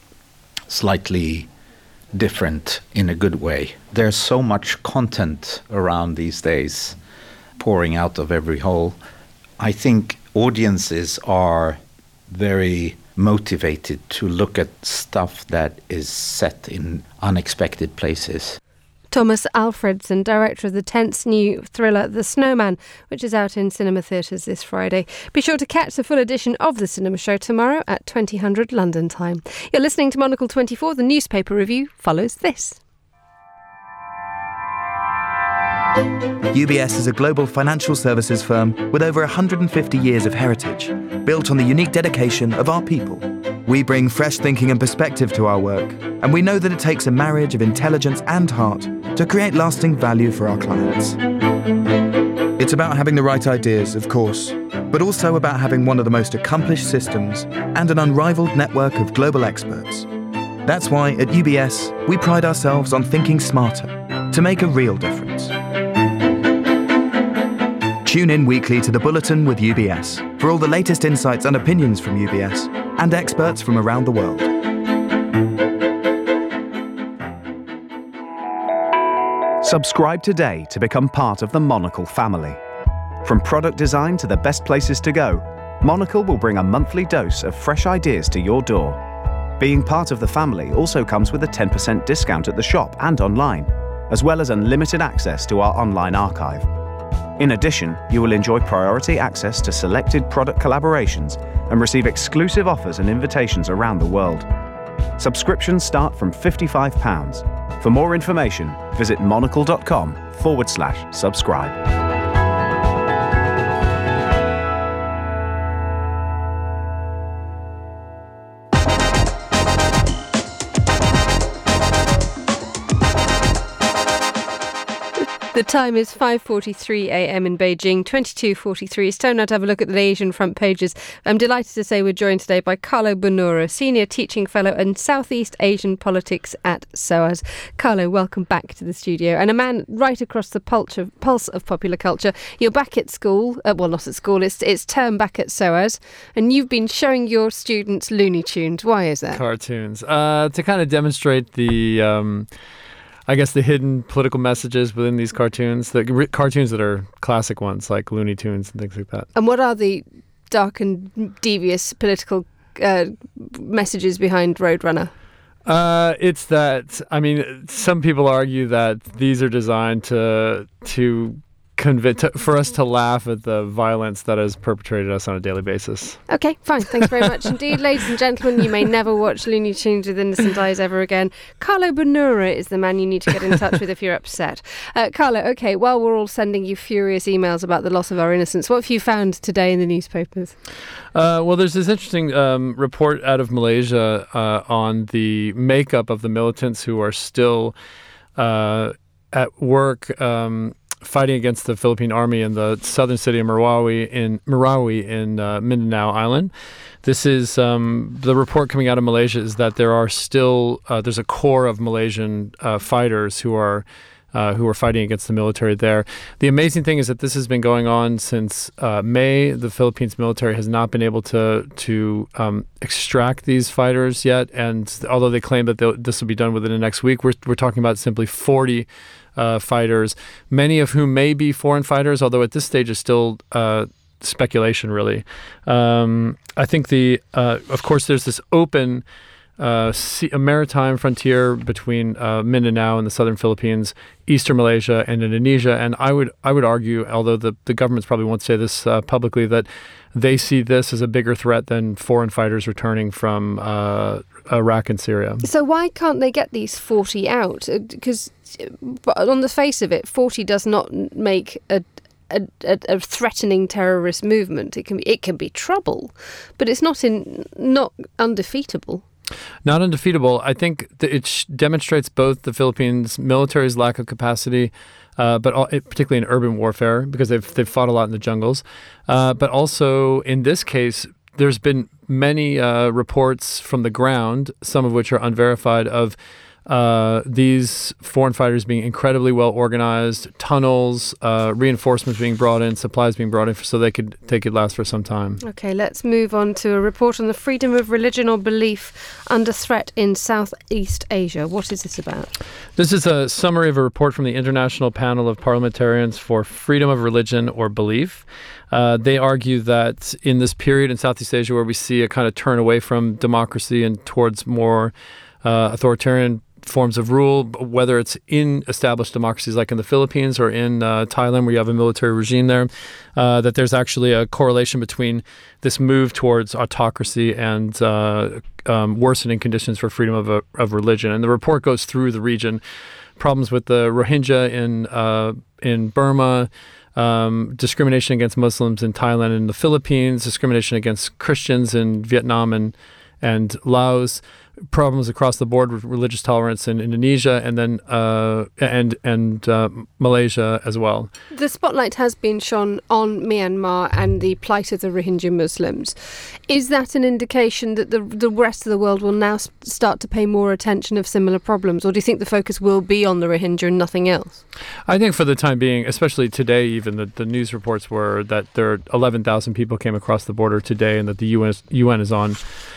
slightly different in a good way. There's so much content around these days pouring out of every hole. I think audiences are very motivated to look at stuff that is set in unexpected places. Thomas Alfredson, director of the tense new thriller The Snowman, which is out in cinema theatres this Friday. Be sure to catch the full edition of The Cinema Show tomorrow at twenty hundred London time. You're listening to Monocle twenty-four. The newspaper review follows this. U B S is a global financial services firm with over one hundred fifty years of heritage, built on the unique dedication of our people. We bring fresh thinking and perspective to our work, and we know that it takes a marriage of intelligence and heart to create lasting value for our clients. It's about having the right ideas, of course, but also about having one of the most accomplished systems and an unrivaled network of global experts. That's why at U B S, we pride ourselves on thinking smarter to make a real difference. Tune in weekly to The Bulletin with U B S for all the latest insights and opinions from U B S and experts from around the world. Subscribe today to become part of the Monocle family. From product design to the best places to go, Monocle will bring a monthly dose of fresh ideas to your door. Being part of the family also comes with a ten percent discount at the shop and online, as well as unlimited access to our online archive. In addition, you will enjoy priority access to selected product collaborations and receive exclusive offers and invitations around the world. Subscriptions start from fifty-five pounds. For more information, visit monocle.com forward slash subscribe. The time is five forty-three a m in Beijing, twenty-two forty-three. It's time now to have a look at the Asian front pages. I'm delighted to say we're joined today by Carlo Bonura, Senior Teaching Fellow in Southeast Asian Politics at SOAS. Carlo, welcome back to the studio. And a man right across the pulse of, pulse of popular culture. You're back at school, uh, well, not at school, it's, it's term back at SOAS, and you've been showing your students Looney Tunes. Why is that? Cartoons. Uh, to kind of demonstrate the... Um, I guess the hidden political messages within these cartoons, the r- cartoons that are classic ones like Looney Tunes and things like that. And what are the dark and devious political uh, messages behind Roadrunner? Uh, it's that, I mean, some people argue that these are designed to to convince, for us to laugh at the violence that is perpetrated us on a daily basis. Okay, fine. Thanks very much indeed. Ladies and gentlemen, you may never watch Looney Tunes with innocent eyes ever again. Carlo Bonura is the man you need to get in touch with if you're upset. Uh, Carlo, okay, while we're all sending you furious emails about the loss of our innocence, what have you found today in the newspapers? Uh, well, there's this interesting um, report out of Malaysia uh, on the makeup of the militants who are still uh, at work um, fighting against the Philippine army in the southern city of Marawi in Marawi in uh, Mindanao Island. this is um, the report coming out of Malaysia is that there are still uh, there's a core of Malaysian uh, fighters who are uh, who are fighting against the military there. The amazing thing is that this has been going on since uh, May. The Philippines military has not been able to to um, extract these fighters yet, and although they claim that this will be done within the next week, we're we're talking about simply forty uh, fighters, many of whom may be foreign fighters, although at this stage is still uh, speculation, really. Um, I think the uh, of course there's this open Uh, sea, a maritime frontier between uh, Mindanao and the southern Philippines, eastern Malaysia and Indonesia, and I would I would argue, although the, the governments probably won't say this uh, publicly, that they see this as a bigger threat than foreign fighters returning from uh, Iraq and Syria. So why can't they get these forty out? Because on the face of it, forty does not make a A, a, a threatening terrorist movement. It can be, it can be trouble, but it's not in not undefeatable. Not undefeatable. I think that it sh- demonstrates both the Philippines military's lack of capacity, uh, but all, it, particularly in urban warfare, because they've they've fought a lot in the jungles. Uh, but also in this case, there's been many uh, reports from the ground, some of which are unverified, of Uh, these foreign fighters being incredibly well organized, tunnels, uh, reinforcements being brought in, supplies being brought in, so they could they could last for some time. Okay, let's move on to a report on the freedom of religion or belief under threat in Southeast Asia. What is this about? This is a summary of a report from the International Panel of Parliamentarians for Freedom of Religion or Belief. Uh, they argue that in this period in Southeast Asia where we see a kind of turn away from democracy and towards more uh, authoritarian forms of rule, whether it's in established democracies like in the Philippines or in uh, Thailand where you have a military regime there, uh, that there's actually a correlation between this move towards autocracy and uh, um, worsening conditions for freedom of, a, of religion. And the report goes through the region, problems with the Rohingya in, uh, in Burma, Um, discrimination against Muslims in Thailand and the Philippines, discrimination against Christians in Vietnam and and Laos, problems across the board with religious tolerance in Indonesia, and then uh, and and uh, Malaysia as well. The spotlight has been shone on Myanmar and the plight of the Rohingya Muslims. Is that an indication that the the rest of the world will now start to pay more attention of similar problems, or do you think the focus will be on the Rohingya and nothing else? I think for the time being, especially today, even the, the news reports were that there are eleven thousand people came across the border today, and that the U N is, U N is on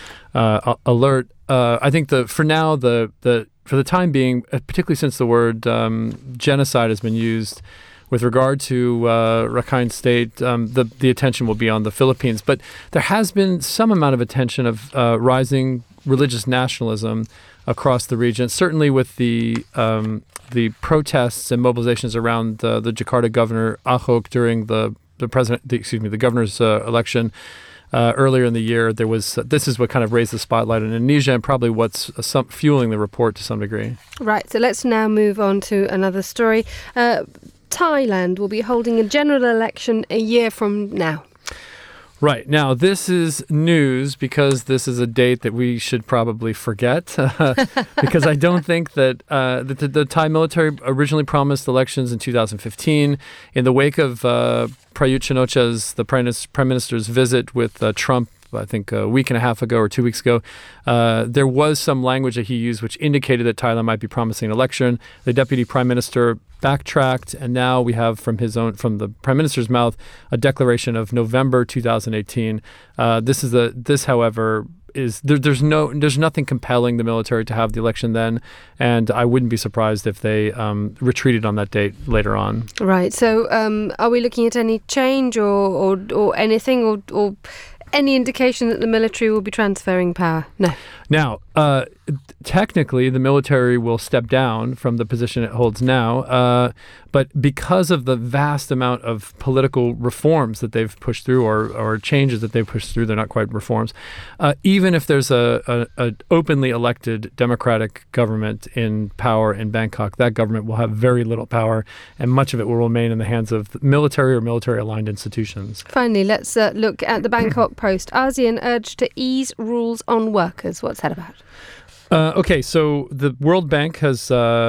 Uh, alert. Uh, I think the for now the the for the time being, particularly since the word um, genocide has been used with regard to uh, Rakhine State, um, the the attention will be on the Philippines. But there has been some amount of attention of uh, rising religious nationalism across the region. Certainly with the um, the protests and mobilizations around the, the Jakarta governor Ahok during the the president, the, excuse me, the governor's uh, election. Uh, earlier in the year, there was uh, this is what kind of raised the spotlight on Indonesia and probably what's uh, some, fueling the report to some degree. Right, so let's now move on to another story. Uh, Thailand will be holding a general election a year from now. Right. Now, this is news because this is a date that we should probably forget uh, because I don't think that uh, the, the Thai military originally promised elections in two thousand fifteen. In the wake of uh, Prayut Chan-o-cha's, the prime minister's visit with uh, Trump, I think a week and a half ago or two weeks ago, uh, there was some language that he used which indicated that Thailand might be promising an election. The deputy prime minister backtracked, and now we have from his own, from the prime minister's mouth, a declaration of November two thousand eighteen. Uh, this is the this, however, is there, there's no there's nothing compelling the military to have the election then, and I wouldn't be surprised if they um, retreated on that date later on. Right. So, um, are we looking at any change or or, or anything or or any indication that the military will be transferring power? No. Now, uh, technically, the military will step down from the position it holds now, uh, but because of the vast amount of political reforms that they've pushed through, or, or changes that they've pushed through, they're not quite reforms, uh, even if there's a, a, a openly elected democratic government in power in Bangkok, that government will have very little power, and much of it will remain in the hands of military or military-aligned institutions. Finally, let's uh, look at the Bangkok Post. ASEAN urged to ease rules on workers. What's that about? Uh, okay, so the World Bank has uh,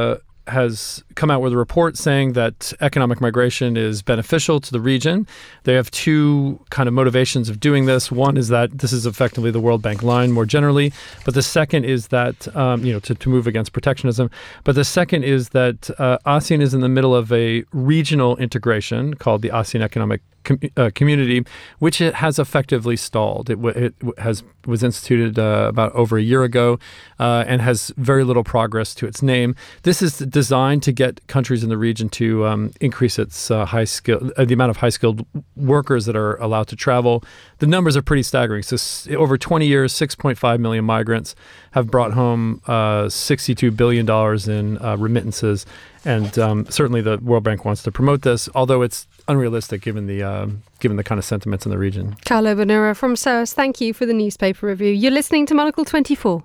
has come out with a report saying that economic migration is beneficial to the region. They have two kind of motivations of doing this. One is that this is effectively the World Bank line more generally, but the second is that, um, you know, to, to move against protectionism. But the second is that uh, ASEAN is in the middle of a regional integration called the ASEAN Economic Com- uh, Community, which it has effectively stalled. It, w- it w- has was instituted uh, about over a year ago uh, and has very little progress to its name. This is designed to get countries in the region to um, increase its uh, high skill, uh, the amount of high skilled workers that are allowed to travel. The numbers are pretty staggering. So s- over twenty years, six point five million migrants have brought home uh, sixty-two billion dollars in uh, remittances. And um, certainly the World Bank wants to promote this, although it's unrealistic given the uh, given the kind of sentiments in the region. Carlo Bonura from S O A S, thank you for the newspaper review. You're listening to Monocle twenty-four.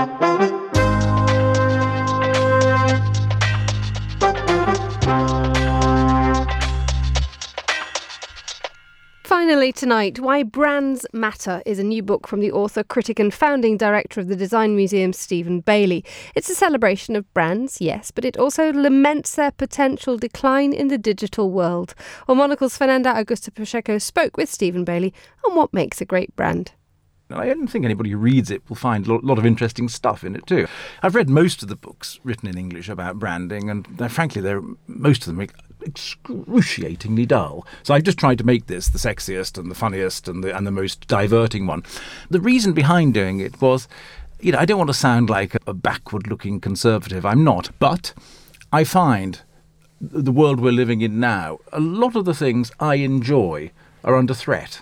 Finally tonight, Why Brands Matter is a new book from the author, critic and founding director of the Design Museum, Stephen Bailey. It's a celebration of brands, yes, but it also laments their potential decline in the digital world. Well, Monocle's Fernanda Augusta Pacheco spoke with Stephen Bailey on what makes a great brand. I don't think anybody who reads it will find a lot of interesting stuff in it too. I've read most of the books written in English about branding, and they're, frankly, they're, most of them are excruciatingly dull. So I've just tried to make this the sexiest and the funniest and the, and the most diverting one. The reason behind doing it was, you know, I don't want to sound like a backward-looking conservative. I'm not. But I find the world we're living in now, a lot of the things I enjoy are under threat.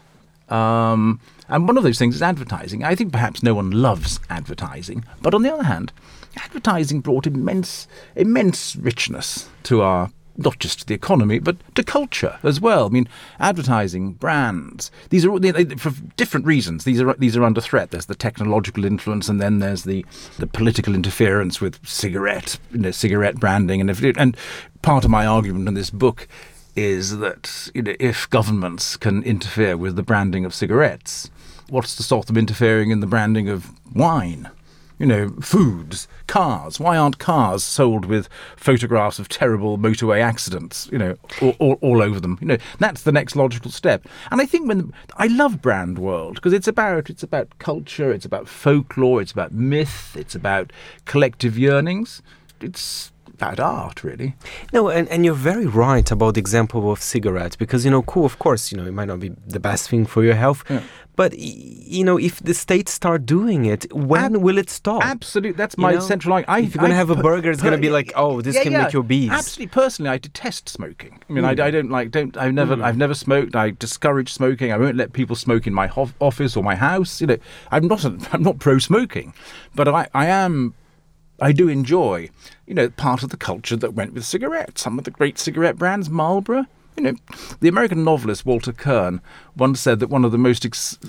Um, and one of those things is advertising. I think perhaps no one loves advertising, but on the other hand, advertising brought immense, immense richness to our, not just to the economy, but to culture as well. I mean, advertising, brands, these are they, they, for different reasons. These are these are under threat. There's the technological influence, and then there's the, the political interference with cigarette, you know, cigarette branding, and if it, and part of my argument in this book is that, you know, if governments can interfere with the branding of cigarettes, what's to stop them interfering in the branding of wine? You know, foods, cars. Why aren't cars sold with photographs of terrible motorway accidents, you know, all, all, all over them? You know, that's the next logical step. And I think when I love Brand World because it's about it's about culture, it's about folklore, it's about myth, it's about collective yearnings. It's about art, really. No, and, and you're very right about the example of cigarettes because, you know, cool, of course, you know, it might not be the best thing for your health, yeah. But, you know, if the states start doing it, when Ab- will it stop? Absolutely, that's my you know? central argument. If you're going to have a burger, it's per- going to be like, oh, this yeah, can yeah. make you obese. Absolutely, personally, I detest smoking. I mean, mm. I, I don't like, don't, I've never, mm. I've never smoked. I discourage smoking. I won't let people smoke in my ho- office or my house. You know, I'm not, a, I'm not pro-smoking, but I, I am. I do enjoy, you know, part of the culture that went with cigarettes. Some of the great cigarette brands, Marlboro. You know, the American novelist Walter Kern once said that one of the most ex-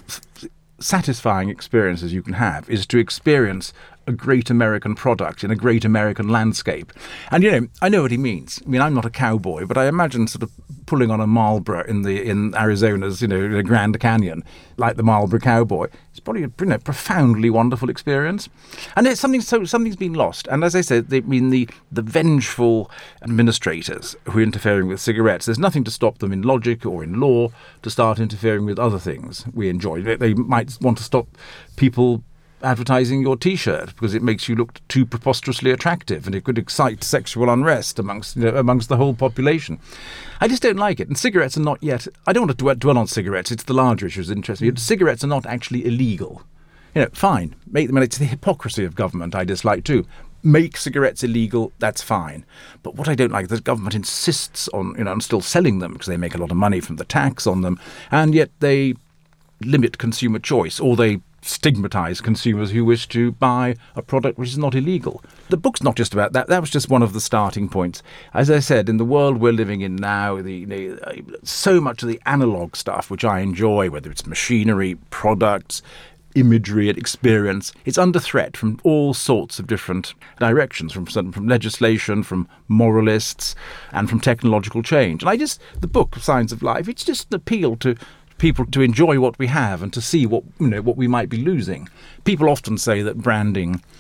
satisfying experiences you can have is to experience a great American product in a great American landscape. And, you know, I know what he means. I mean, I'm not a cowboy, but I imagine sort of pulling on a Marlboro in the in Arizona's, you know, Grand Canyon, like the Marlboro cowboy. It's probably a, you know, profoundly wonderful experience. And there's something, so something's been lost. And as I said, they I mean the, the vengeful administrators who are interfering with cigarettes, there's nothing to stop them in logic or in law to start interfering with other things we enjoy. They, they might want to stop people advertising your T-shirt because it makes you look too preposterously attractive and it could excite sexual unrest amongst you know, amongst the whole population. I just don't like it. And cigarettes are not yet... I don't want to dwell on cigarettes. It's the larger issue that interests me. Cigarettes are not actually illegal. You know, fine. Make them. It's the hypocrisy of government I dislike too. Make cigarettes illegal, that's fine. But what I don't like is that government insists on, you know, on still selling them because they make a lot of money from the tax on them, and yet they limit consumer choice, or they stigmatise consumers who wish to buy a product which is not illegal. The book's not just about that. That was just one of the starting points. As I said, in the world we're living in now, the, the uh, so much of the analogue stuff, which I enjoy, whether it's machinery, products, imagery and experience, it's under threat from all sorts of different directions, from from legislation, from moralists, and from technological change. And I just, the book, Signs of Life, it's just an appeal to people to enjoy what we have and to see what you know what we might be losing. People often say that branding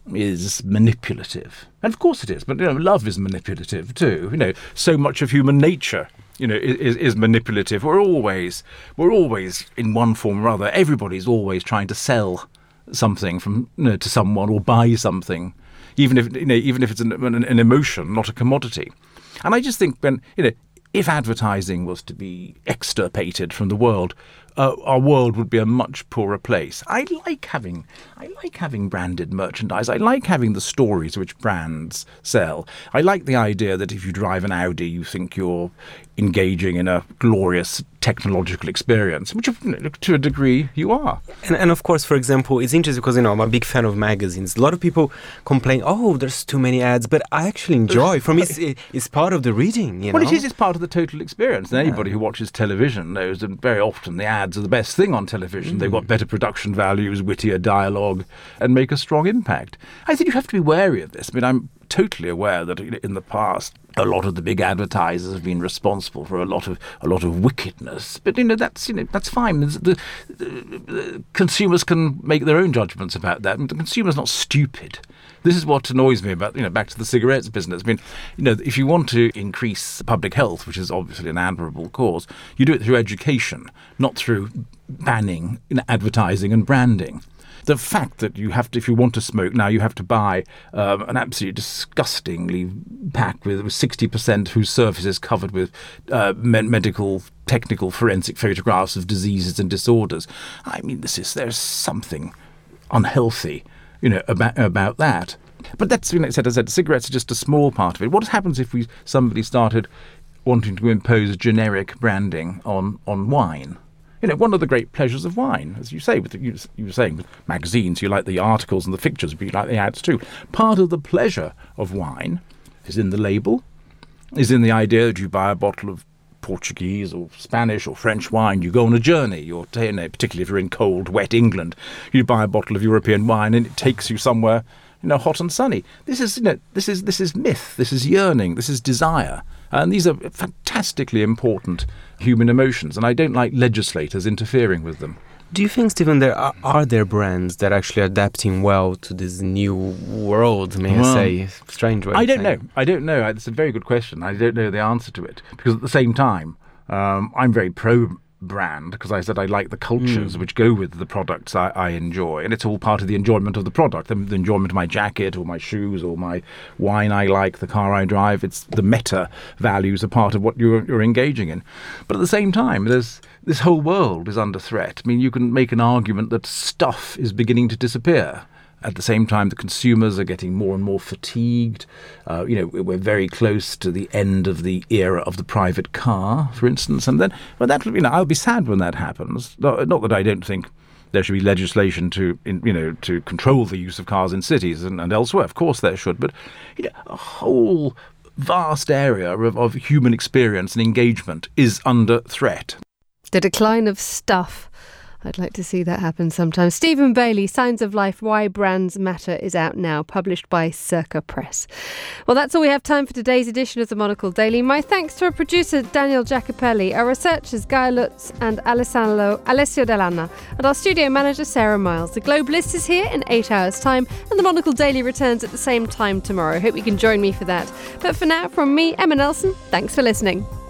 is manipulative. And of course it is, but you know, love is manipulative too. You know, so much of human nature, you know, is, is manipulative. We're always, we're always in one form or other. Everybody's always trying to sell something from you know, to someone or buy something, even if you know, even if it's an, an, an emotion, not a commodity. And I just think when you know, if advertising was to be extirpated from the world, uh, our world would be a much poorer place. I like having, I like having branded merchandise. I like having the stories which brands sell. I like the idea that if you drive an Audi, you think you're engaging in a glorious technological experience, which to a degree you are. And, and of course, for example, it's interesting because, you know, I'm a big fan of magazines. A lot of people complain, oh, there's too many ads, but I actually enjoy. For me, it's, it's part of the reading, you well, know? Well, it is. It's part of the total experience. And anybody yeah. who watches television knows that very often the ads are the best thing on television. Mm. They've got better production values, wittier dialogue, and make a strong impact. I think you have to be wary of this. I mean, I'm totally aware that in the past, a lot of the big advertisers have been responsible for a lot of a lot of wickedness, but you know that's you know that's fine. The, the, the consumers can make their own judgments about that, and the consumer's not stupid. This is what annoys me about you know back to the cigarettes business. I mean, you know, if you want to increase public health, which is obviously an admirable cause, you do it through education, not through banning you know, advertising and branding. The fact that you have to, if you want to smoke now, you have to buy um, an absolutely disgustingly pack with sixty percent whose surface is covered with uh, med- medical, technical, forensic photographs of diseases and disorders. I mean, this is there's something unhealthy, you know, about about that. But that's, you know, as I said, cigarettes are just a small part of it. What happens if we somebody started wanting to impose generic branding on on wine? You know, one of the great pleasures of wine, as you say, with the, you, you were saying with magazines, you like the articles and the pictures, but you like the ads too. Part of the pleasure of wine is in the label, is in the idea that you buy a bottle of Portuguese or Spanish or French wine, you go on a journey, you're, you know, particularly if you're in cold, wet England, you buy a bottle of European wine and it takes you somewhere, you know, hot and sunny. This is, you know, this is this is myth, this is yearning, this is desire. And these are fantastically important human emotions, and I don't like legislators interfering with them. Do you think, Stephen, there are, are there brands that are actually adapting well to this new world, may well, I say? Strange way I of don't saying. know. I don't know. It's a very good question. I don't know the answer to it. Because at the same time, um, I'm very pro brand because I said I like the cultures mm. which go with the products I, I enjoy, and it's all part of the enjoyment of the product, the, the enjoyment of my jacket or my shoes or my wine I like, the car I drive. It's the meta values are part of what you're, you're engaging in. But at the same time, there's this whole world is under threat. I mean, you can make an argument that stuff is beginning to disappear. At the same time, the consumers are getting more and more fatigued. Uh, you know, we're very close to the end of the era of the private car, for instance. And then, well, that you know, I'll be sad when that happens. Not, not that I don't think there should be legislation to, in, you know, to control the use of cars in cities and, and elsewhere. Of course, there should. But you know, a whole vast area of, of human experience and engagement is under threat. The decline of stuff. I'd like to see that happen sometime. Stephen Bailey, Signs of Life, Why Brands Matter is out now, published by Circa Press. Well, that's all we have time for today's edition of the Monocle Daily. My thanks to our producer, Daniel Jacopelli, our researchers, Guy Lutz and Alessandro, Alessio Dell'Anna, and our studio manager, Sarah Miles. The Globalist is here in eight hours' time, and the Monocle Daily returns at the same time tomorrow. Hope you can join me for that. But for now, from me, Emma Nelson, thanks for listening.